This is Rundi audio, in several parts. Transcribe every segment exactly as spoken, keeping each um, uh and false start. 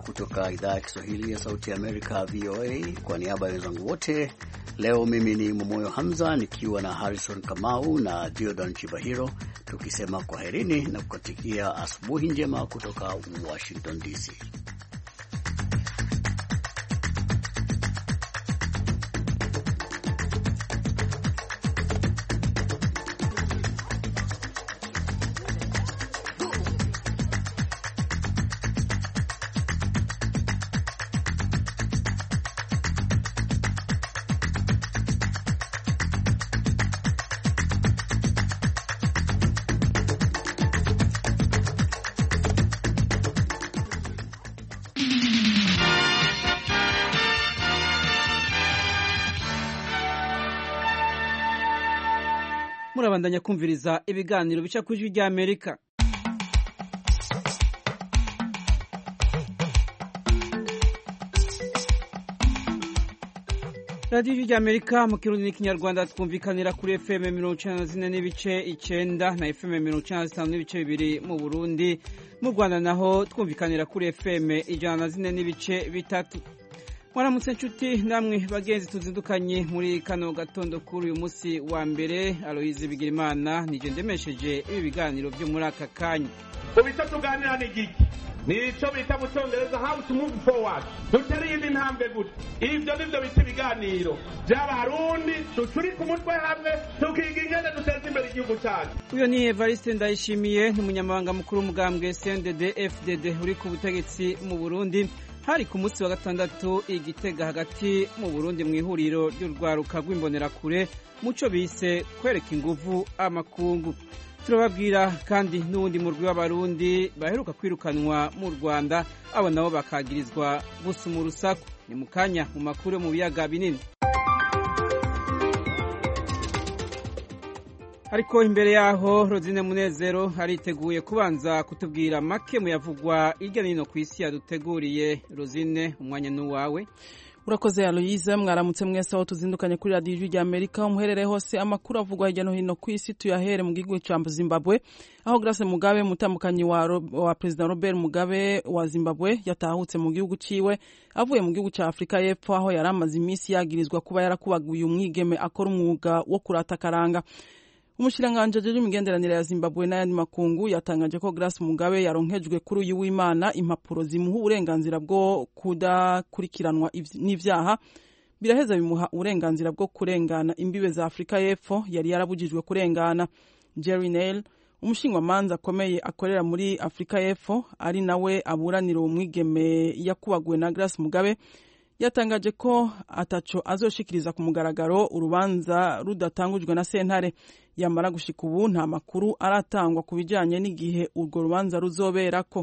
kutoka idhaa ya Kiswahili ya Sauti ya Amerika, V O A. Kwa niaba ya wenzangu wote, leo mimi ni Momoyo Hamza nikiwa na Harrison Kamau na Deodan Chibahiro, tukisema kwaherini na kukatikia asubuhi njema kutoka Washington D C. Murabandanya kumviriza ibiganiro bica ku ijwi rya Amerika. Radio rya Amerika mu Kirundi n'Ikinyarwanda twumvikanira kuri F M mirongo icenda na zine n'ibice icenda na F M mirongo icenda na zitanu n'ibice bibiri mu Burundi. Mu Rwanda naho twumvikanira kuri F M ijana na zine n'ibice bitatu. Mwaramutse nshuti namwe bagenzi tuzindukanye muri kano gatondo kuri uyu munsi wa mbere. Aloise Bigirimana nije ndemesheje ibi biganiro byo muri aka kanya. Ubita tuganira n'igiki nico bita mu Cyongereza how to move forward, tutari indi ntambwe gute. Ivyo nivyo bita ibiganiro by'abarundi tuturi ku mutwe hamwe tukiga ingene duteza imbere igihugu cyacu. Uyo ni Evariste Ndayishimiye, ni umunyamabanga mukuru w'umugambwe C N D D F D D uri ku butegetsi mu Burundi. Hari ku munsi wa gatandatu igitega hagati mu Burundi mu ihuriro ry'urwaruka rw'imbonerakure muco bise kwereka inguvu amakungu. Turababwira kandi n'uwundi murwi w'abarundi baheruka kwirukanwa mu Rwanda, abo nabo bakagirizwa gusuma urusaku. Ni mukanya mu makuru mu biyaga binini. Ariko imbere yaho Rosine Munezero ariteguye kubanza kutubwira make mu yavugwa irya nino ku isi yaduteguriye. Rosine, umwanya n'uwawe. Urakoze Aloise, mwaramutse mwese aho tuzindukanye kuri Radio rya Amerika. Umuherere hose amakuru avugwa hirya no hino ku isi tuyahere mu gihugu cya Zimbabwe, aho Grace Mugabe mutamukanyi wa, wa President Robert Mugabe wa Zimbabwe yatahutse mu gihugu ciwe avuye mu gihugu cya Afrika y'Epfo, aho yaramaze iminsi yagirizwa kuba yarakubaguye umwigeme akora umwuga wo kurata karanga. Umushiranganje ajeje imigenderanire ya Zimbabwe n'ayandi makungu yatangaje ko Grace Mugabe yaronkejwe kuri uyu w'Imana impapuro zimuha uburenganzira bwo kudakurikiranwa n'ivyaha, biraheza bimuha uburenganzira bwo kurengana imbibe za Afrika y'Epfo yari yarabujijwe kurengana. Jerry Neal, umushingwamanza akomeye akorera muri Afrika y'Epfo, ari nawe aburanira umwigeme yakubaguwe na Grace Mugabe, yatangaje ko ataco azoshikiriza ku mugaragaro urubanza rudatangujwe na sentare. Yamara gushika ubu nta makuru aratangwa ku bijanye n'igihe urwo rubanza ruzoberako.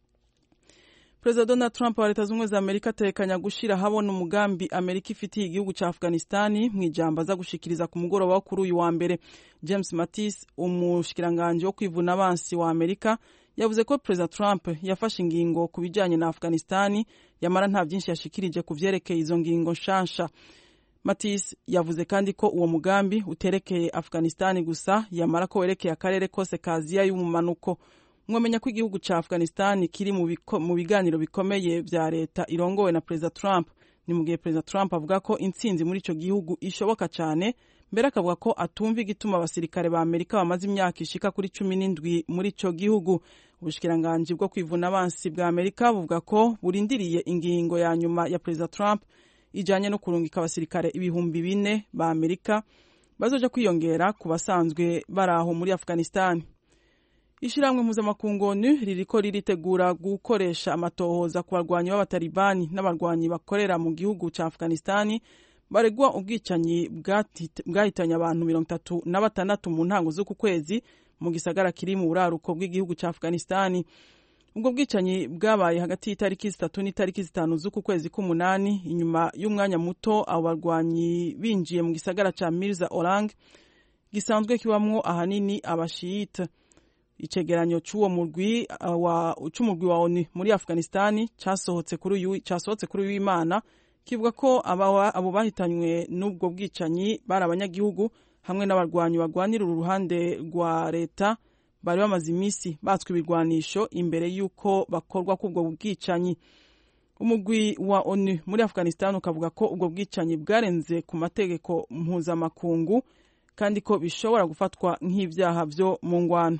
President Donald Trump wa Leta Zunze Ubumwe za Amerika atekanya gushira habona umugambi Amerika ifitiye igihugu ca Afghanistan mu ijambo aza gushikiriza ku mugoroba wo kuri uyu wa mbere. James Mattis, umushikiranganje wo kwivuna abansi wa Amerika, yavuze ko President Trump yafashe ingingo ku bijanye na Afghanistan, yamara nta byinshi yashikirije ku vyerekeye izo ngingo nshasha. Mattis yavuze kandi ko uwo mugambi uterekeye Afghanistan gusa, yamara ko werekeye akarere kose ka Aziya y'umumanuko. Mwomenya ko igihugu ca Afghanistan kiri mu, mu biganiro bikomeye vya leta irongowe na President Trump. Ni mu gihe President Trump avuga ko intsinzi muri ico gihugu ishoboka cyane, mbere akavuga ko atumva igituma abasirikare ba Amerika bamaze imyaka ishika kuri cumi n'indwi muri ico gihugu. Ubushikiranganje bwo kwivuna abansi bwa Amerika buvuga ko burindiriye ingingo ya nyuma ya President Trump ijanye no kurungika abasirikare ibihumbi bine ba Amerika bazoja kwiyongera ku basanzwe baraho muri Afghanistan. Ishiramwe mpuzamakungu O N U ririko riritegura gukoresha amatohoza ku barwanyi b'abatalibani n'abarwanyi bakorera mu gihugu ca Afghanistan baregwa ubwicanyi bwahitanye abantu mirongo itatu na batandatu mu ntango z'uku kwezi mu gisagara kiri mu buraruko bw'igihugu ca Afghanistan. Ubwo bwicanyi bwabaye hagati y'itariki zitatu n'itariki zitanu z'uku kwezi k'umunani, inyuma y'umwanya muto abo barwanyi binjiye mu gisagara ca Mirza Orang gisanzwe kibamwo ahanini abashiyita. Icegeranyo c'uwo murwi wa c'umurwi wa O N U muri Afghanistan casohotse kuri uyu casohotse kuri uyu Imana kivuga ko abo bahitanywe n'ubwo bwicanyi bari abanyagihugu hamwe n'abarwanyi bagwanira uruhande rwa leta bari bamaze imisi batswe ibigwanisho imbere yuko bakorwa kubwo bwicanyi. umugwi wa onu muri Afghanistan ukavuga ko ubwo bwicanyi bwarenze ku mategeko mpuzamakungu kandi ko bishobora gufatwa nk'ibyaha byo mu ngwano.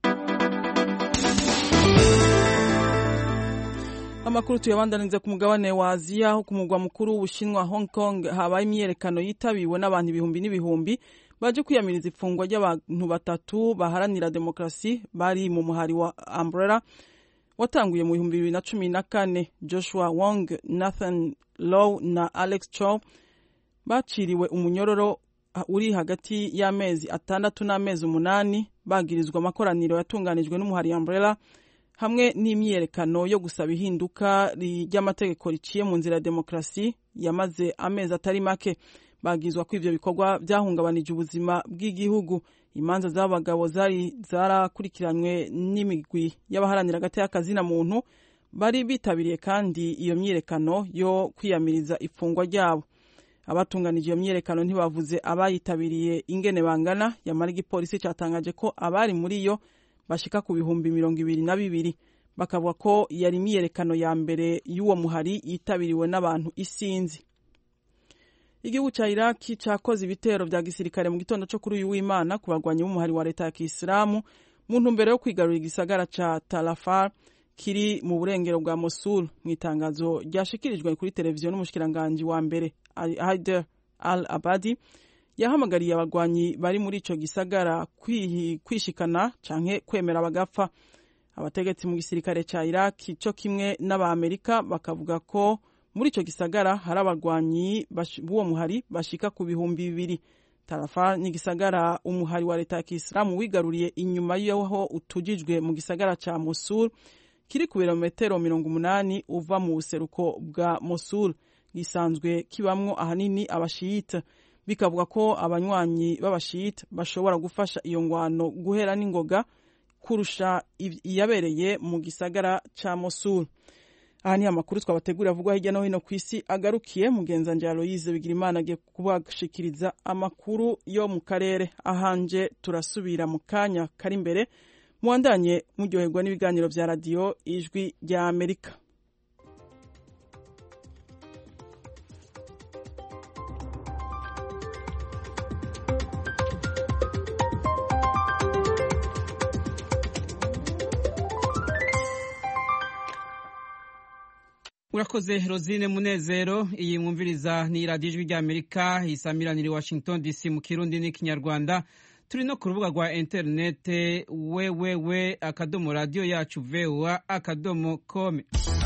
Amakuru tuyabandanize ku mugabane wa Aziya aho ku mugwa mukuru w'Ubushinwa Hong Kong habaye imyerekano yitabiwe n'abantu ibihumbi n'ibihumbi baje kwiyamiriza ifungwa ry'abantu batatu baharanira demokrasi bari mu muhari wa Umbrella watanguye mu bihumbi bibiri na cumi na kane. Joshua Wong, Nathan Law na Alex Chow baciriwe umunyororo uri hagati y'amezi atandatu n'amezi umunani bagirizwa amakoraniro yatunganijwe n'umuhari Umbrella hamwe n'imyerekano yo gusaba ihinduka ry'amategeko riciye mu nzira ya demokrasi yamaze amezi atari make. Bagizwa ko ivyo bikorwa byahungabanije ubuzima bw'igihugu. Imanza z'abagabo zari zarakurikiranywe n'imigwi y'abaharanira agateka kazina muntu bari bitabiriye kandi iyo myerekano yo kwiyamiriza ifungwa ryabo. Abatunganije iyo myerekano ntibavuze abayitabiriye ingene bangana, yamara igipolisi cyatangaje ko abari muri yo bashika ku bihumbi mirongo ibiri na bibiri. Bakavuga ko yari imyerekano ya mbere y'uwo muhari yitabiriwe n'abantu isinzi. Igihugu ca Iraki cakoze ibitero vya gisirikare mu gitondo cyo kuri uyu w'Imana ku bagwanyi b'umuhari wa leta ya Kisilamu mu ntumbero yo kwigarurira igisagara ca Talafar kiri mu burengero bwa Mosul. Mu itangazo ryashikirijwe kuri televiziyo n'umushikiranganje wa mbere Haider al-Abadi yahamagariye abagwanyi bari muri ico gisagara kwishikana canke kwemera bagapfa. Abategetsi mu gisirikare ca Iraki cyo kimwe n'Abamerika bakavuga ko muri ico gisagara hari abagwanyi b'uwo muhari bashika ku bihumbi bibiri. Talafar ni gisagara umuhari wa leta ya Kisilamu wigaruriye inyuma y'aho utujijwe mu gisagara ca Mosul kiri ku birometero mirongo umunani uva mu buseruko bwa Mosul. Gisanzwe kibamwo ahanini abashiyita. Bikavuga ko abanywanyi b'abashiyita bashobora gufasha iyo ngwano guhera n'ingoga kurusha iyabereye mu gisagara ca Mosul. Aha ni amakuru twabategurira avugwa hirya no hino ku isi agarukiye. Mugenzanje Aloise Bigirimana agiye kubashikiriza amakuru yo mu karere. Ahanje turasubira mu kanya kari imbere. Muandanye muryoherwa n'ibiganiro vya radio Ijwi rya Amerika. Urakoze Rosine Munezero. Iyi mwumviriza ni radio Ijwi rya Amerika isamiraniye Washington D C mu Kirundi n'Ikinyarwanda. Turi no ku rubuga rwa internet www akadomo radio yacu voa akadomo com.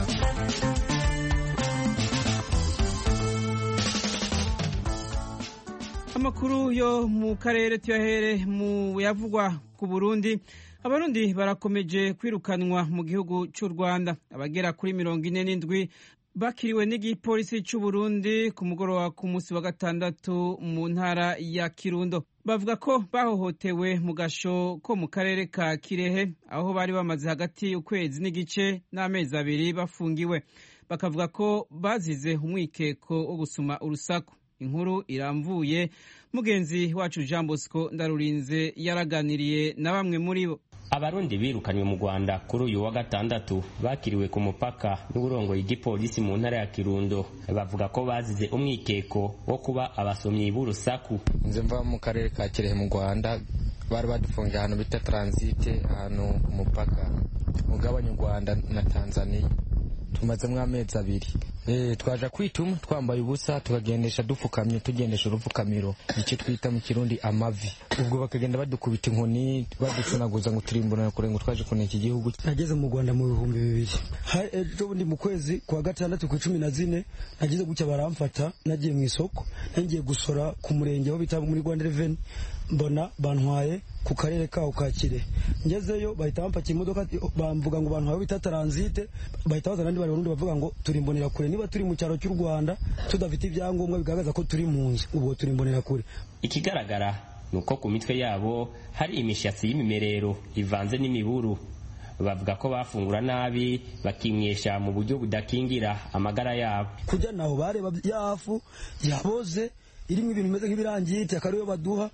Amakuru yo mu karere tuyahere mu yavugwa ku Burundi. Abarundi barakomeje kwirukanwa mu gihugu cy'u Rwanda. Abagera kuri mirongo ine n'indwi bakiriwe n'igipolisi cy'u Burundi ku mugoroba ku munsi wa gatandatu mu ntara ya Kirundo. Bavuga ko bahohotewe mu gasho ko mu karere ka Kirehe aho bari bamaze hagati y'ukwezi n'igice n'amezi abiri bafungiwe. Bakavuga ko bazize umwikeko wo gusuma urusaku. Inkuru iramvuye. Mugenzi wacu Jean Bosco Ndarurinze yaraganiriye na bamwe muri bo. Abarundi birukanywe mu Rwanda kuri uyu wa gatandatu bakiriwe ku mupaka n'uburongo y'igipolisi mu ntara ya Kirundo. Bavuga ko bazize umwikeko wo kuba abasomyi b'urusaku. Nze mva mu karere ka Kirehe mu Rwanda, bari badufungiye ahantu bita transite, ahantu ku mupaka mugabanya u Rwanda na Tanzania. Tumaze mw'amezi abiri. Eh twaje kwituma twambaye ubusa tukagendesha dufukamye tugendesha urupfukamiro icyo twita mu Kirundi amavi. Ubwo bakagenda badukubita inkoni baducunaguza ngo turimbona kure ngo twaje kuneka igihugu. Nageze mu Rwanda mu bihumbi bibiri. Hari ejo bundi mu kwezi kwa gatandatu ku cumi na zine nagize gucya baramfata nagiye mu isoko ngiye gusora ku murenge aho bita muri Rwanda Revenue, mbona bantwaye ku karere kaho ka Kirehe. Ngezeyo bahita bampakira imodoka bamvuga ngo bantwaye bita transite, bahita bazana ndi Barundi bavuga ngo turimbonera kure niba turi mu cyaro cy'u Rwanda tudafite ibyangombwa bigaragaza ko turi mu nzu, ubwo turimbonera kure. Ikigaragara nuko ku mitwe yabo hari imishatsi y'imimerero ivanze n'imiburu. Bavuga ko bafungura nabi bakimwesha mu buryo budakingira amagara yabo. Kujya naho bareba yafu yaboze irimo ibintu bimeze nk'ibirangiti akariyo baduha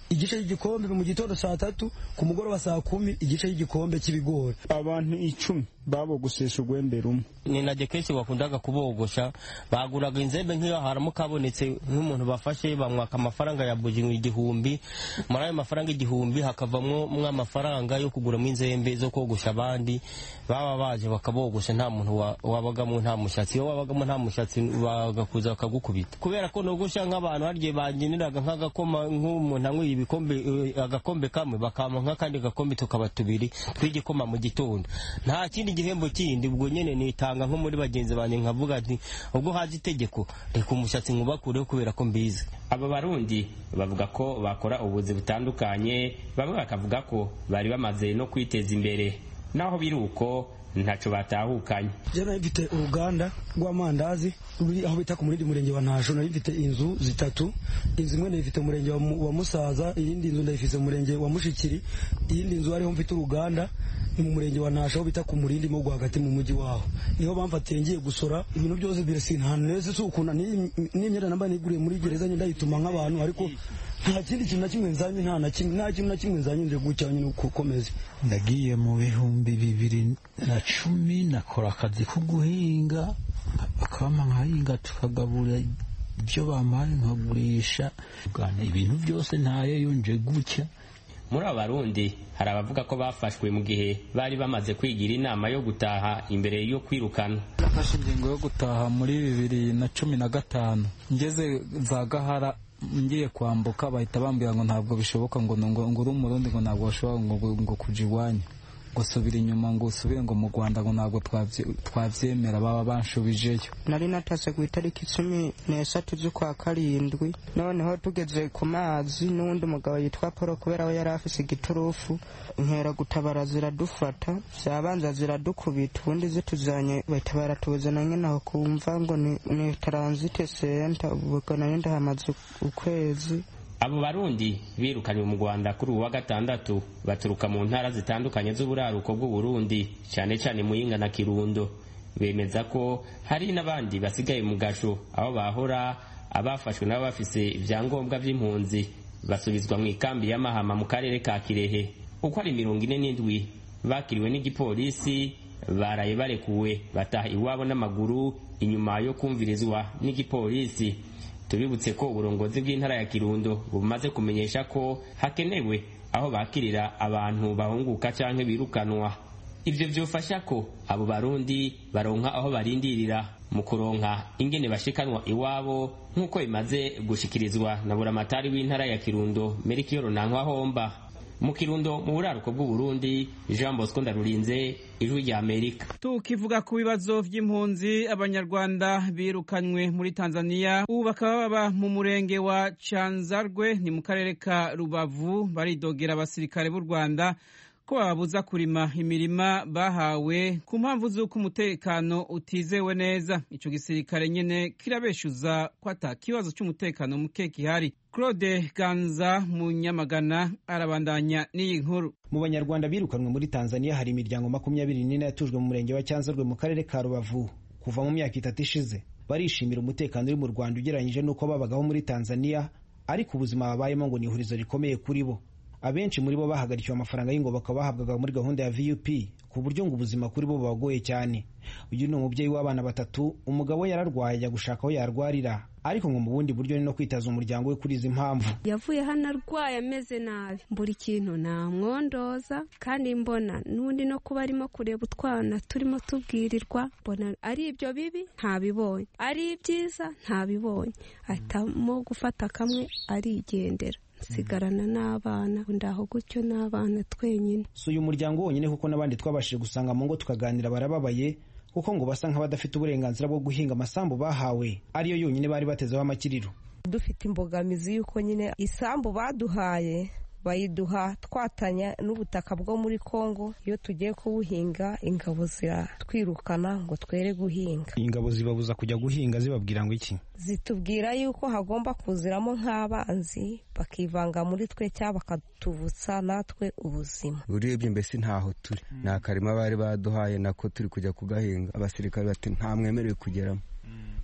igice cy'igikombe mu gitondo saa tatu, ku mugoroba saa kumi igice cy'igikombe cy'ibigori. Abantu icumi babogosesha urwembe rumwe. Ni naje kenshi bakundaga kubogosha, baguraga inzembe nk'iyo haramo kabonetse nk'umuntu bafashe bamwaka amafaranga ya bujingu igihumbi, muri ayo mafaranga igihumbi hakavamwo mwa amafaranga yo kugura mu inzembe zo kogosha abandi, baba baje bakabogosha nta muntu wabagamo nta mushatsi, yo wabagamo nta mushatsi bagakuza bakagukubita. Kubera ko nogosha nk'abantu harye banginiraga nk'agakoma nk'umuntu anywe ibikombe agakombe kamwe bakama nk'akandi gakombe tukaba tubiri tw'igikoma mu gitondo. Nta kindi gihembo kindi, ubwo nyene nitanga nko muri bagenzi banye nkavuga ati ubwo haje itegeko reka umushatsi nkubakureho kubera ko mbizi. Aba Barundi bavuga ko bakora ubuzi butandukanye, bamwe bakavuga ko bari bamaze no kwiteza imbere, naho biruko ntaco batahukanye. Je nari mfite uruganda rw'amandazi ruri aho bita ku muri murenge wa Ntasho, nari mfite inzu zitatu, inzu imwe ndayifite murenge wa, wa Musaza, iyindi nzu ndayifite murenge wa Mushikiri, iyindi nzu ariho mfite uruganda mu murenge wa Ntasho bita ku Murindi mu rwagati mu mujyi waho. Niho bamfatiye ngiye gusora ibintu byose birasi nta neze sukuna n'imyenda namba niguriye muri gereza ndayituma nk'abantu, ariko nta kindi kintu na kimwe nzanye, nta na kimwe nta kintu na kimwe nzanye nje gucyanye no gukomeza. Ndagiye mu bihumbi bibiri na cumi nakora akazi ko guhinga, bakama nkahinga tukagabura ibyo bampaye nkagurisha, bwana ibintu byose ntaye yonje gucya. Muri Abarundi hari abavuga ko bafashwe mu gihe bari bamaze kwigira inama yo gutaha imbere yo kwirukana. Nafashe ingingo yo gutaha muri bibiri na cumi na gatanu, ngeze za Gahara ngiye kwambuka bahita bambwira ngo ntabwo bishoboka, ngo ngo uri umurundi ngo ntabwo bashobora ngo ngo kuja iwanyu, ngo subira inyuma, ngo usubire ngo mu Rwanda ngo ntabwo twavyemera, baba banshubijeyo. Nari natase ku itariki cumi n'eshatu z'ukwa karindwi, noneho tugeze ku mazi n'undi mugabo yitwa Paul kubera we yari afise igiturufu, nkera gutabara ziradufata, vyabanza ziradukubita, ubundi zituzanye bahita baratuzana nyene aho kumva ngo ni, ni transit center, ubwo nari ndahamaze ukwezi. Abo Barundi birukanywe mu Rwanda kuri uwa gatandatu baturuka mu ntara zitandukanye z'uburaruko bw'u Burundi, cyane cyane Muyinga na Kirundo. Bemeza ko hari n'abandi basigaye mu gasho aho bahora, abafashwe nabo bafise ivyangombwa vy'impunzi basubizwa mu ikambi ya Mahama mu karere ka Kirehe. Uko ari mirongo ine n'indwi bakiriwe n'igipolisi baraye barekuwe bataha iwabo n'amaguru inyuma yo kumvirizwa n'igipolisi. Tubibutse ko uburongozi bw'intara ya Kirundo bumaze kumenyesha ko hakenewe aho bakirira abantu bahunguka canke birukanwa. Ivyo vyofasha ko abo Barundi baronka aho barindirira mu kuronka ingene bashikanwa iwabo, nk'uko bimaze gushikirizwa na buramatari w'intara ya Kirundo Melchior Nankwa-Homba. Mu Kirundo mu buraruko bw'u Burundi, Jean Bosco Ndarurinze, Ijwi rya Amerika. Tukivuga ku bibazo vy'impunzi, Abanyarwanda birukanywe muri Tanzania ubu bakaba baba mu murenge wa Canzarwe ni mu karere ka Rubavu, baridogera abasirikare b'u Rwanda ko babuza kurima imirima bahawe ku mpamvu z'uko umutekano utizewe neza. Ico gisirikare nyene kirabeshuza ko ata kibazo cy'umutekano muke gihari. Claude Ganza mu Nyamagana arabandanya n'iyi nkuru. Mu Banyarwanda birukanwe muri Tanzania hari imiryango makumyabiri n'ine yatujwe mu murenge wa Cyanzarwe mu karere ka Rubavu kuva mu myaka itatu ishize. Barishimira umutekano uri mu Rwanda ugereranyije n'uko babagaho muri Tanzania, ariko ubuzima babayemo ngo ni ihurizo rikomeye kuri bo. Abenshi muri bo bahagarikiwe amafaranga y'ingoboka bahabwaga muri gahunda ya V U P, ku buryo ngo ubuzima kuri bo bagoye cyane. Uyu ni umubyeyi w'abana batatu, umugabo yararwaye ajya gushaka aho yarwarira, ariko ngo mu bundi buryo ni no kwitaza umuryango we kuri izi mpamvu. Yavuye hano arwaye ameze nabi, mbura ikintu namwondoza, kandi mbona n'undi no kuba arimo kureba utwana turimo tubwirirwa, mbona ari ibyo bibi ntabibonye, ari ibyiza ntabibonye, ahitamo gufata kamwe arigendera. Sigarana n'abana ndaho gutyo n'abana twenyine. So uyu muryango wonyine kuko n'abandi twabashije gusanga mu ngo tukaganira barababaye, kuko ngo basa nk'abadafite uburenganzira bwo guhinga amasambu bahawe, ariyo yonyine bari batezeho amakiriro. Dufite imbogamizi yuko nyine isambu baduhaye bayiduha twatanya n'ubutaka bwo muri Kongo, iyo tugiye kubuhinga ingabo ziratwirukana ngo twere guhinga. Ingabo zibabuza kujya guhinga zibabwira ngo iki? Zitubwira yuko hagomba kuziramo nk'abanzi bakivanga muri twe cyangwa bakatuvutsa natwe ubuzima. Urebye mbese ntaho turi, nta karima bari baduhaye nako turi kujya kugahinga. Abasirikare bati nta mwemerewe kugeramo,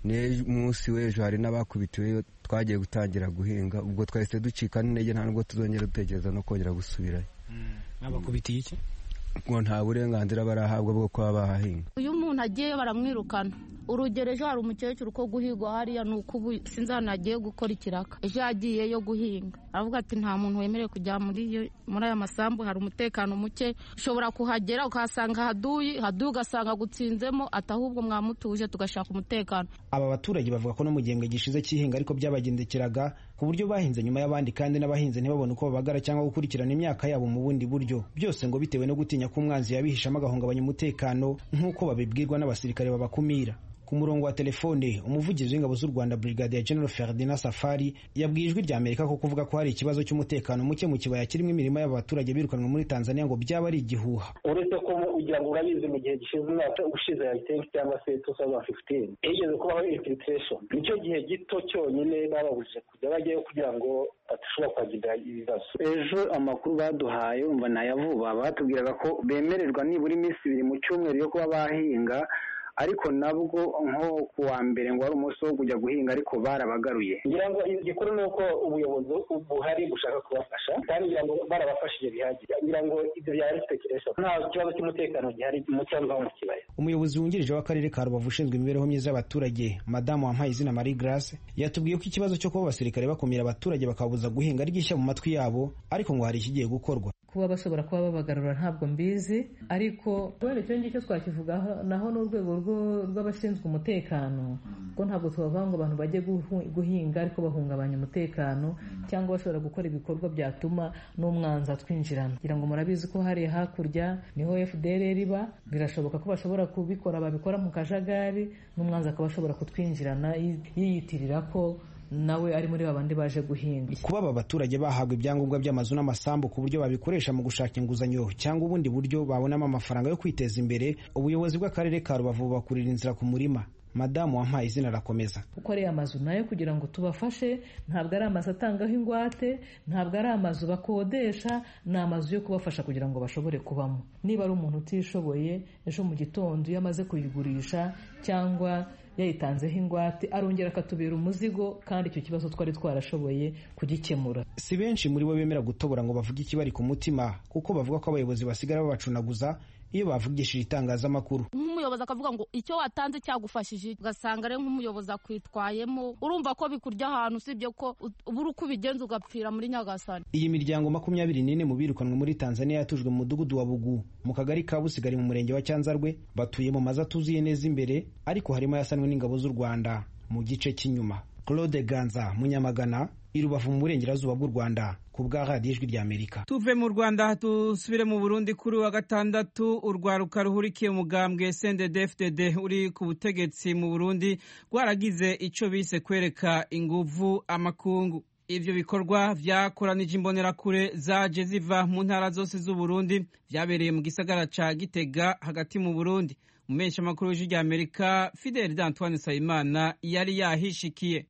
n'umunsi w'ejo hari n'abakubitiweyo twagiye gutangira guhinga ubwo twahise ducika n'intege nta nubwo tuzongera dutekereza no kongera gusubirayo. Abakubitiye iki? Ngo nta burenganzira barahabwa bwo kuba bahahinga. Uyu muntu agiye baramwirukana. Urugero ejo hari umukecuru ko guhigwa hariya nuko ubu sinzana agiye gukora ikiraka. Ejo yagiye yo guhinga. Avuga ati nta muntu wemerewe kujya muri muri aya masambu, hari umutekano muke. Ushobora kuhagera ukahasanga haduyi, haduyi ugasanga gutsinzemo, atahubwo mwamutuje tugashaka umutekano. Aba baturage bavuga ko no mu gihembwe gishize cy'ihinga ariko byabagendekeraga ku buryo bahinze nyuma y'abandi kandi n'abahinze ntibabone uko babagara cyangwa gukurikirana imyaka yabo mu bundi buryo. Byose ngo bitewe no gutinya ko umwanzi yabihishamo agahungabanya umutekano nk'uko babibwirwa n'abasirikare babakumira. Ku murongo wa telefone umuvugizi w'ingabo z'u Rwanda Brigadier General Ferdinand Safari yabwiye ijwi rya Amerika ko kuvuga ko hari ikibazo cy'umutekano muke mu kibaya kirimo imirimo y'abaturage birukanwe muri Tanzania ngo byaba ari igihuha. Uretse ko ugira ngo urabizi mu gihe gishize umwaka ushize ya tenki cyangwa se two thousand fifteen igeze kubaho infiltration, nicyo gihe gito cyonyine bababujije kujya bajyayo kugira ngo badashobora kwagira ibibazo. Ejo amakuru baduhaye umva nayavuba batubwiraga ko bemererwa nibura iminsi ibiri mu cyumweru yo kuba bahinga, ariko nabwo nko kuwa mbere ngo ari umunsi wo kujya guhinga ariko barabagaruye. Ngira ngo igikuru ni uko ubuyobozi buhari bushaka kubafasha kandi ngira ngo barabafashije bihagije. Ngira ngo ibyo byari speculation, nta kibazo cy'umutekano gihari mu cyangwa mu kibaya. Umuyobozi wungirije w'akarere ka Rubavu ushinzwe imibereho myiza y'abaturage Madamu Wampayizina Marie Grace yatubwiye ko ikibazo cyo kuba abasirikare bakumira abaturage bakabuza guhinga ari gishya mu matwi yabo, ariko ngo hari ikigiye gukorwa. Kuba bashobora kuba babagarura ntabwo mbizi, ariko wenda icyo ngicyo twakivugaho naho n'urwego rw'abashinzwe umutekano ko ntabwo tubavuga ngo abantu bajye guhinga ariko bahungabanya umutekano cyangwa bashobora gukora ibikorwa byatuma n'umwanzi atwinjirana. Kugira ngo murabizi ko hari hakurya niho F D L R iba, birashoboka ko bashobora kubikora babikora mu kajagari n'umwanzi akaba ashobora kutwinjirana yiyitirira ko nawe ari muri babandi baje guhinga. Kuba aba baturage bahabwa ibyangombwa by'amazu n'amasambu ku buryo babikoresha mu gushaka inguzanyo cyangwa ubundi buryo babonamo amafaranga yo kwiteza imbere, ubuyobozi bw'akarere ka Rubavu bakurira inzira ku murima. Madamu Wampayizina arakomeza. Kuko ari amazu nayo kugira ngo tubafashe ntabwo ari amazu atangaho ingwate, ntabwo ari amazu bakodesha, ni amazu yo kubafasha kugira ngo bashobore kubamo. Niba ari umuntu utishoboye ejo mu gitondo iyo amaze kuyigurisha cyangwa yayitanzeho ingwate arongera akatubera umuzigo, kandi icyo kibazo twari twarashoboye kugikemura. Si benshi muri bo bemera gutobora ngo bavuge ikibari ku mutima, kuko bavuga ko abayobozi basigara babacunaguza iyo bavugishije itangazamakuru. Nk'umuyobozi akavuga ngo icyo watanze cyagufashije, ugasanga rero nk'umuyobozi akwitwayemo, urumva ko bikurya ahantu usibye ko ubura uko ubigenza ugapfira muri Nyagasani. Iyi miryango makumyabiri n'ine mu birukanwe muri Tanzania yatujwe mu mudugudu wa Bugu mu kagari ka Busigari mu murenge wa Cyanzarwe, batuye mu mazu atuzuye neza imbere ariko harimo yasanwe n'ingabo z'u Rwanda mu gice cy'inyuma. Claude Ganza Munyamagana, i Rubavu mu burengerazuba bw'u Rwanda, ku bwa radiyo ijwi rya Amerika. Tuve mu Rwanda dusubire mu Burundi. Kuri wa gatandatu urwaruka ruhurikiye umugambwe C N D D F D D uri ku butegetsi mu Burundi rwaragize ico bise kwereka inguvu amakungu. Ivyo bikorwa vyakoranije imbonerakure zaje ziva mu ntara zose z'u Burundi, vyabereye mu gisagara ca Gitega hagati mu Burundi. Umesha makuru w'ijwi rya Amerika Fidel Antoine Sayimana yari yahishikiye.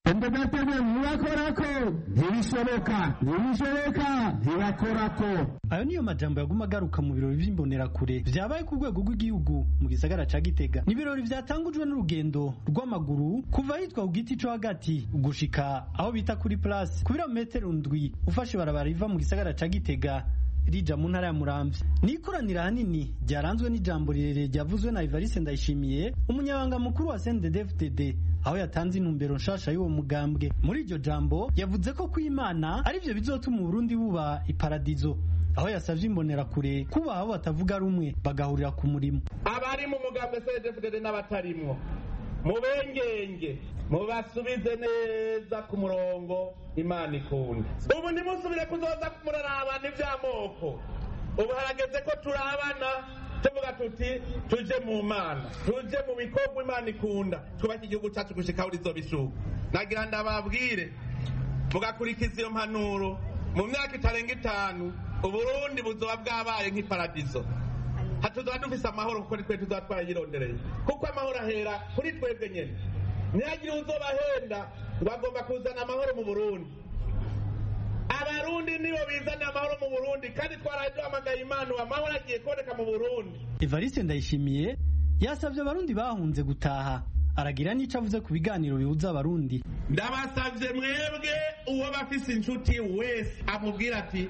Ayo niyo majambo yaguma agaruka mu birori by'imbonerakure vyabaye ku rwego rw'igihugu mu gisagara ca Gitega. Ni birori vyatangujwe n'urugendo rw'amaguru kuva hitwa ku giti co hagati gushika aho bita kuri place ku birometero ndwi ufashe barabara riva mu gisagara ca Gitega rija mu ntara ya Muramvya. Ni ikoraniro hanini ryaranzwe n'ijambo rirerire ryavuzwe na Evariste Ndayishimiye, umunyabanga mukuru wa C N D D F D D, aho yatanze intumbero nshasha y'uwo mugambwe. Muri iryo jambo yavuze ko kw'Imana ari byo bizotuma Burundi buba iparadizo, aho yasavye imbonerakure kuba aho batavuga rumwe bagahurira ku murimo. Abari mu mugambwe C N D D F D D n'abatarimwo mubengenge mubasubize neza ku murongo Imana ikunda. Ubu ntimusubire kuzoza kumurarabana ivy'amoko. Ubu harageze ko turabana tuvuga tuti tuje mu Mana, tuje mu bikorwa Imana ikunda, twubake igihugu cyacu gushika aho rizobishuka. Nagira ndababwire mugakurikiza iyo mpanuro, mu myaka itarenga itanu Uburundi buzoba bwabaye nk'iparadizo. Hatuzoba dufise amahoro kuko nitwe tuzoba twarayirondereye, kuko amahoro ahera kuri twebwe nyene. Ntihagire uzobahenda ngo agomba kuzana amahoro mu Burundi. Abarundi nibo bizana amahoro mu Burundi, kandi twaraye duhamagaye Imana amahoro agiye kuboneka mu Burundi. Evariste Ndayishimiye yasavye abarundi bahunze gutaha, aragira n'ico avuze ku biganiro bihuza abarundi. Ndabasavye mwebwe uwo bafise inshuti wese amubwira ati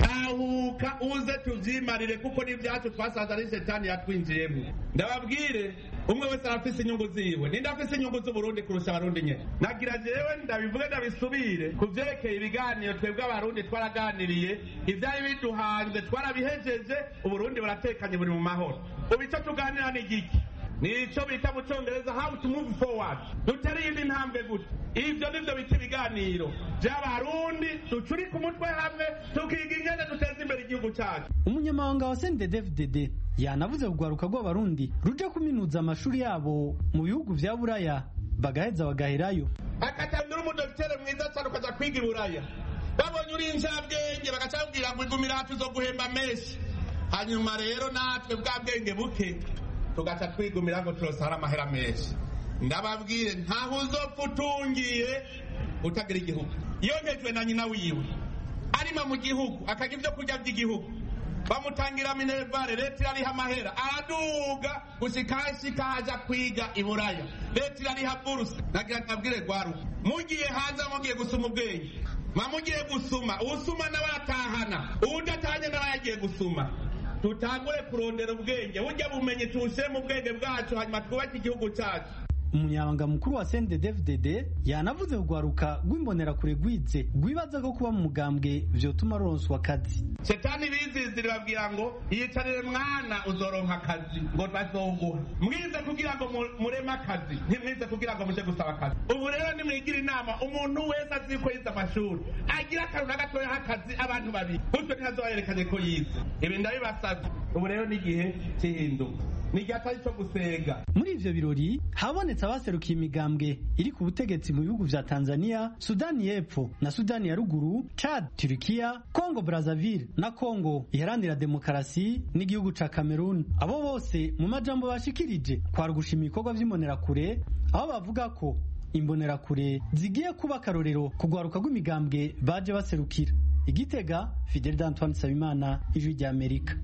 tahuka uze tuvyimarire kuko n'ivyacu twasanze ari shetani yatwinjiyemo. Ndababwire umwe wese arafise inyungu ziwe, ninde afise inyungu z'Uburundi kurusha abarundi nyene. Nagira jewe ndabivuge ndabisubire kuvyerekeye ibiganiro twebwe abarundi twaraganiriye, ivyari biduhanze twarabihejeje, Uburundi buratekanye buri mu mahoro. Ubu ico tuganira ni igiki? Nico bita mu Congereza how to move forward. Dutari indi ntambwe gute? Ivyo nivyo bita ibiganiro vy'abarundi ducuri ku mutwe hamwe tukiga ingene duteza imbere igihugu cyacu. Umunyamabanga wa C N D D F D D yanavuze kugwaruka rw'abarundi ruje kuminuza amashuri yabo mu bihugu vya Buraya bagaheza bagaherayo. Akatambira umudokitere mwiza cyane ukaja kwiga i Buraya. Babonye uri injabwenge bagacabwira ngo igumira hafi zo guhemba menshi. Hanyuma rero natwe bwa bwenge buke tugaca twigumira ngo turosara amahera menshi. Ndababwire ntaho uzopfa utungiye utagira igihugu. Yongejwe na nyina wiwe arima mu gihugu akagira ibyo kurya by'igihugu, bamutangira minervare, leta irariha amahera araduga gushikashika haja kwiga i Buraya, leta irariha buruse. Nagira ndabwire gwaruka mugiye hanze mugiye gusuma ubwenge, mamugiye gusuma usuma n'abatahana udatanye n'abagiye gusuma. Tutangure kurondera ubwenge burya bumenye tuwushyire mu bwenge bwacu hanyuma twubake igihugu cyacu. Umunyabanga mukuru wa C N D D F D D yanavuze kugwaruka rw'imbonera kure gwize gwibaza ko kuba mu mugambwe vyotuma ronswa akazi. Shetani bizizira babwira ngo yicarire mwana uzoronka akazi ngo bazoguha. Mwize kugira ngo mureme akazi, ntimwize kugira ngo muje gusaba akazi. Ubu rero nimwigira inama umuntu wese azi ko yize amashuri agira akaruna gatoya hakazi abantu babiri gutyo ntazoyerekanye ko yize. Ibi ndabibasavye. Ubu rero n'igihe cy'ihinduka n'igihe cyo gusenga. Muri ivyo birori habonetse abaserukiye imigambwe iri ku butegetsi mu bihugu vya Tanzania, Sudani y'Epfo na Sudani ya Ruguru, Chad, Turkiya, Congo Brazzaville na Congo iharanira demokarasi n'igihugu ca Cameroon. Abo bose mu majambo bashikirije kwari gushima ibikorwa vy'imbonerakure, aho bavuga ko imbonerakure zigiye kuba akarorero kugwaruka rw'imigambwe baje baserukira. Igitega, Fidel Antoine Sabimana, Ijwi rya Amerika.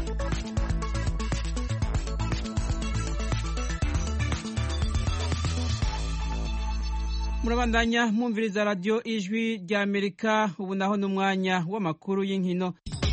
Murabandanya mwumviriza radio Ijwi rya Amerika. Ubu naho n'umwanya w'amakuru y'inkino.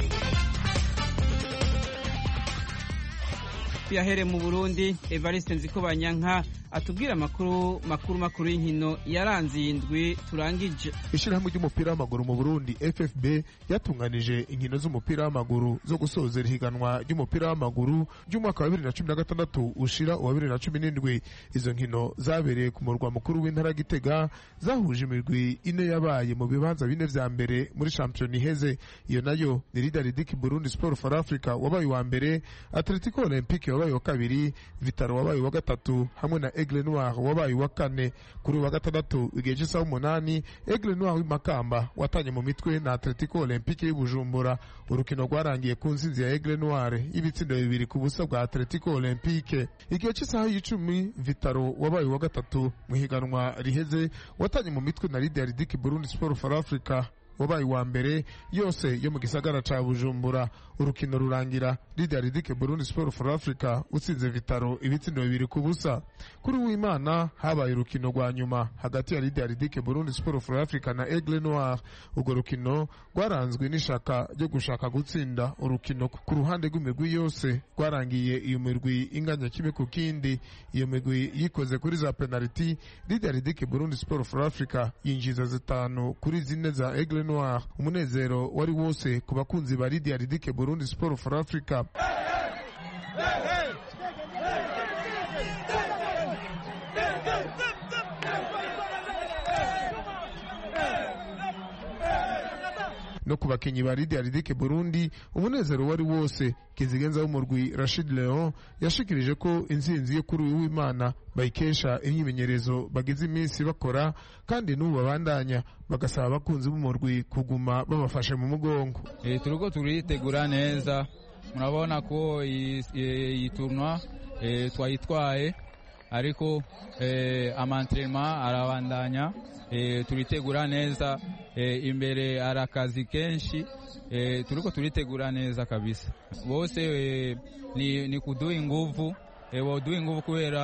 Tuyahere mu Burundi, Evariste Nzikobanyanka atubwira amakuru makuru makuru y'inkino yaranze indwi turangije. Ishirahamwe ry'umupira w'amaguru mu Burundi F F B yatunganije inkino z'umupira w'amaguru zo gusozera ihiganwa ry'umupira w'amaguru ry'umwaka wa bibiri na cumi na gatandatu ushira uwa bibiri na cumi n'indwi. Izo nkino zabereye ku murwa mukuru w'intara Gitega, zahuje imirwi ine yabaye mu bibanza bine vya mbere muri champion iheze. Iyo nayo ni Lidaridiki Burundi Sport for Africa wabaye wa mbere, Atletico Olympique wabaye wa kabiri, Vitaro wabaye wa gatatu hamwe na Aigle Noir wabaye wa kane. Kuri wa gatandatu igihe cy'isaha umunani Aigle Noir w'imakamba watanye mu mitwe na Atletico Olympique y'Ibujumbura. Urukino rwarangiye ku nsinzi ya Aigle Noir y'ibitsindo bibiri ku busa bwa Atletico Olympique. Igihe cy'isaha y'icumi Vitaro wabaye wa gatatu mu higanwa riheze watanye mu mitwe na Lidaridiki Burundi Sport for Africa wabaye wa mbere, yose yo mu gisagara ca Bujumbura. Urukino rurangira Lidaridiki Burundi Sport for Africa utsinze Vitaro ibitsindo bibiri ku busa. Kuri w'Imana habaye urukino rwa nyuma hagati ya Lidaridiki Burundi Sport for Africa na Aigle Noir. Urwo rukino rwaranzwe n'ishaka ryo gushaka gutsinda. Urukino ku ruhande rw'imirwi yose rwarangiye iyo mirwi inganya kimwe ku kindi. Iyo mirwi yikoze kuri za penalty, Lidaridiki Burundi Sport for Africa yinjiza zitanu kuri zine za Aigle Noir. Umunezero wari wose ku bakunzi ba Lidaridiki Burundi Sport for Africa. No ku bakinyi ba Lidaridiki Burundi umunezero wari wose. Kizigenza w'umurwi Rashid Leon yashikirije ko insinzi yo kuri w'Imana bayikesha imyimenyerezo bagize iminsi bakora, kandi n'ubu babandanya bagasaba abakunzi b'umurwi kuguma babafashe mu mugongo. E, turiko turitegura neza, murabona ko iyi tournoi e, twayitwaye, ariko e, amantrema arabandanya. E, turitegura neza, e, imbere arakazi kenshi, e, turiko turitegura neza kabisa. Bose e, ni, ni kuduha inguvu, e, boduha inguvu kubera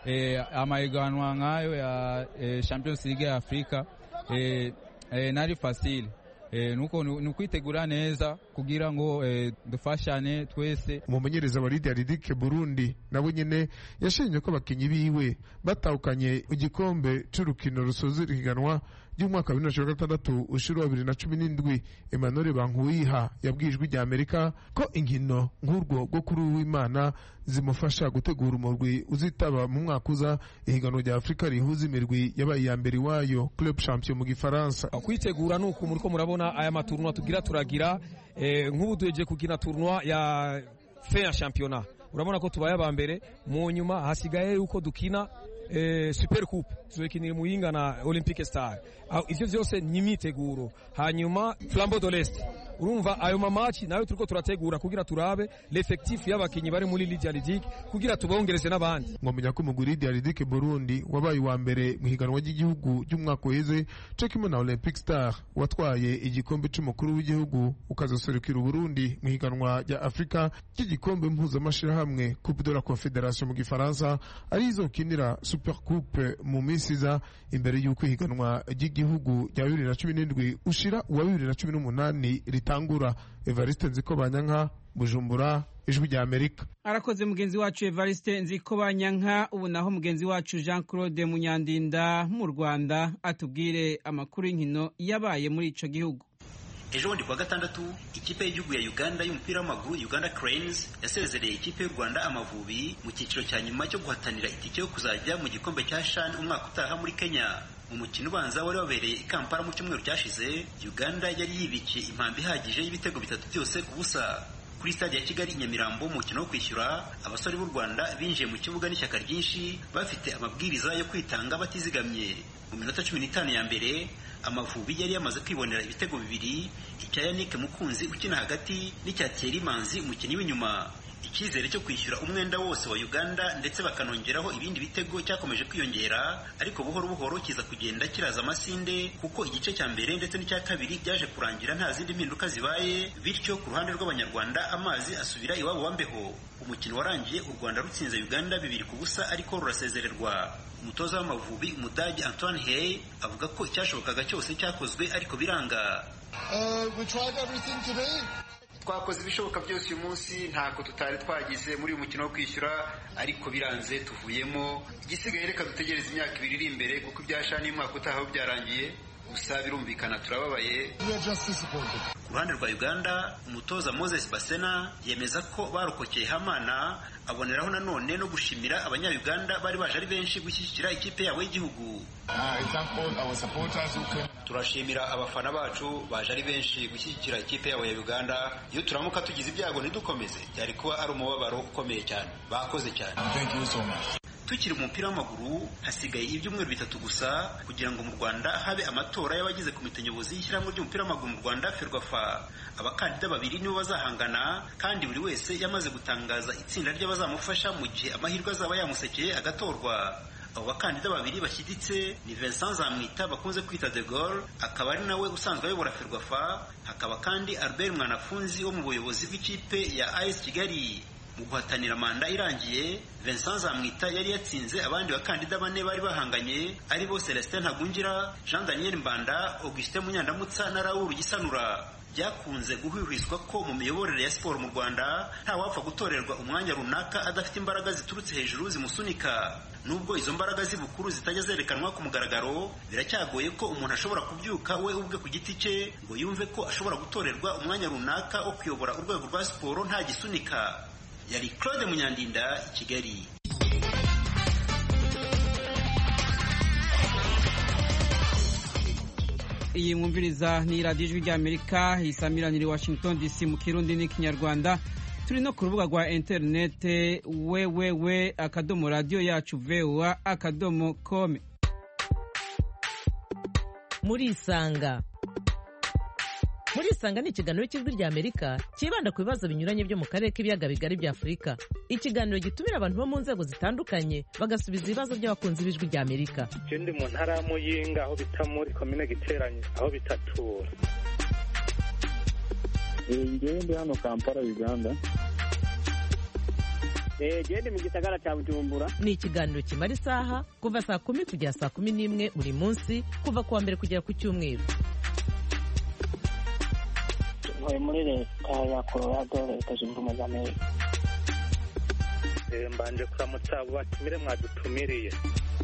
eh, amahiganwa nk'ayo ya eh, Champions League ya Afrika eh, eh, nari fasile eh, nuko nukwitegura neza kugira ngo eh, dufashane twese. Umumenyereza wa Lydia Ridike Burundi nabo nyene yashinje ko abakinyi biwe batahukanye igikombe c'urukino rusoza ihiganwa y'umwaka wa bibiri na cumi na gatandatu ushira wa bibiri na cumi n'indwi. Emmanuel Bankuyiha yabwijwe rya Amerika ko inkino nk'urwo rwo kuri w'Imana zimufasha gutegura umurwi uzitaba mu mwaka uza ihiganwa rya Afrika rihuza imirwi yabaye ya mbere wayo Club Champion mu Gifaransa. Kwitegura nuko muriko murabona aya maturnwa tugira turagira eh, nk'ubu duheje kugina tournoi ya fin ya championnat, urabona ko tubaye aba mbere, mu nyuma hasigaye yuko dukina eh, Super Coupe tuzokinira Muyinga na Olympique Star. Ivyo vyose ni imyiteguro. Hanyuma Flambeau de l'Est, urumva ayo mamaci nayo turiko turategura kugira turabe l'effectif y'abakinyi bari muri Lydia Ridike kugira tubongereze n'abandi. Ngomenya ko umugwi Lydia Ridike Burundi wabaye wa mbere mu higanwa ry'igihugu ry'umwaka uheze cyo kimwe na Olympique Star watwaye igikombe c'umukuru w'igihugu ukazoserukira Burundi mu higanwa rya Afrika ry'igikombe mpuzamashirahamwe Coupe de la Confédération mu Gifaransa arizo kinira Super Coupe mu misiza imbere y'uko higanwa ry'igihugu rya bibiri na cumi n'indwi ushira uwa bibiri na cumi n'umunani ritangura. Evariste Nzikobanyanka, Bujumbura, Ijwi rya Amerika. Arakoze mugenzi wacu Evariste Nzikobanyanka. Ubu naho mugenzi wacu Jean Claude Munyandinda mu Rwanda atubwire amakuru y'inkino yabaye muri ico gihugu. Ejo bundi kwa gatandatu ikipe y'igihugu ya Uganda y'umupira w'amaguru Uganda Cranes yasezereye ikipe y'u Rwanda Amavubi mu cyiciro cya nyuma cyo guhatanira itike yo kuzajya mu gikombe cya CHAN umwaka utaha muri Kenya. Mu mukino ubanza wari wabereye i Kampala mu cyumweru cyashize, Uganda yari yibikiye impambi ihagije y'ibitego bitatu byose ku busa. Kuri stade ya Kigali i Nyamirambo mu mukino wo kwishyura, abasore b'u Rwanda binjiye mu kibuga n'ishyaka ryinshi bafite amabwiriza yo kwitanga batizigamye. Mu minota cumi n'itanu ya mbere, Amavubi yari yamaze kwibonera ibitego bibiri, icya Yannick Mukunzi ukina hagati n'icya Thierry Manzi umukinnyi w'inyuma. Icyizere cyo kwishyura umwenda wose wa Uganda ndetse bakanongeraho ibindi bitego cyakomeje kwiyongera, ariko buhoro buhoro kiza kugenda kiraza amasinde kuko igice cya mbere ndetse n'icya kabiri byaje kurangira nta zindi mpinduka zibaye, bityo ku ruhande rw'Abanyarwanda amazi asubira iwabo wambeho. Umukino warangiye u Rwanda rutsinze Uganda bibiri ku busa ariko rurasezererwa. Umutoza w'Amavubi Umudage Antoine Hey avuga ko icyashobokaga cyose cyakozwe ariko biranga. Uh, we tried everything today. Twakoze ibishoboka byose uyu munsi, ntako tutari twagize muri uyu mukino wo kwishyura, ariko biranze tuvuyemo. Igisigaye reka dutegereze imyaka ibiri iri imbere kuko ibyashani umwaka utaha byarangiye, gusa birumvikana turababaye. Ku ruhande rwa Uganda, umutoza Moses Basena yemeza ko barokokeye Hamana, aboneraho nanone no gushimira abanya-Uganda bari baje ari benshi gushyigikira ikipe yabo y'igihugu. Turashimira abafana bacu baje ari benshi gushyigikira ikipe yabo ya Uganda. Iyo turamuka tugize ibyago ntidukomeze, byari kuba ari umubabaro ukomeye cyane. Bakoze cyane. Thank you so much. Tukiri mu mupira w'amaguru, hasigaye ibyumweru bitatu gusa kugira ngo mu Rwanda habe amatora y'abagize komite nyobozi y'ishyirahamwe ry'umupira w'amaguru mu Rwanda Ferwafa. Abakandida babiri nibo bazahangana kandi buri wese yamaze gutangaza itsinda ry'abazamufasha mu gihe amahirwe azaba yamusekeye agatorwa. Abo bakandida babiri bashyiditse ni Vincent Zamwita bakunze kwita De Gaulle, akaba ari nawe usanzwe ayobora Ferwafa, hakaba kandi Albert Mwanafunzi wo mu buyobozi bw'ikipe ya A S Kigali. Mu guhatanira manda irangiye, Vincent Zamwita yari yatsinze abandi bakandida bane bari bahanganye, ari bo Celestin Ntagungira, Jean Daniel Mbanda, Augustin Munyandamutsa na Raoul Gisanura. Byakunze guhwihwiswa ko mu miyoborere ya siporo mu Rwanda nta wapfa gutorerwa umwanya runaka adafite imbaraga ziturutse hejuru zimusunika. Nubwo izo mbaraga z'ibukuru zitajya zerekanwa ku mugaragaro, biracyagoye ko umuntu ashobora kubyuka we ubwe ku giti cye ngo yumve ko ashobora gutorerwa umwanya runaka wo kuyobora urwego rwa siporo nta gisunika. Yari Claude Munyandinda, i Kigali. Iyi mwumviriza ni radiyo Ijwi ry'Amerika isamiraniye i Washington D C mu Kirundi n'Ikinyarwanda. Turi no ku rubuga rwa interinete wewewe akadomo radiyo yacu voa akadomo com. Murisanga Murisanga ni ikiganiro cy'Ijwi ry'Amerika kibanda ku bibazo binyuranye byo mu karere k'ibiyaga bigari bya Afurika. Ikiganiro gitumira abantu bo mu nzego zitandukanye bagasubiza ibibazo by'abakunzi b'Ijwi ry'Amerika. Ndi mu ntara ya Muyinga aho bita muri komine Giteranye aho bitatura. Ngewe ndi hano Kampala Uganda. gende mu gisagara cya Bujumbura. Ni ikiganiro kimara isaha kuva saa kumi kugera saa kumi n'imwe buri munsi kuva kuwa mbere kugera ku cyumweru. Ntuye muri leta ya Colorado, leta zunze ubumwe za Amerika. Mbanje kuramutsa abo batumire mwadutumiriye.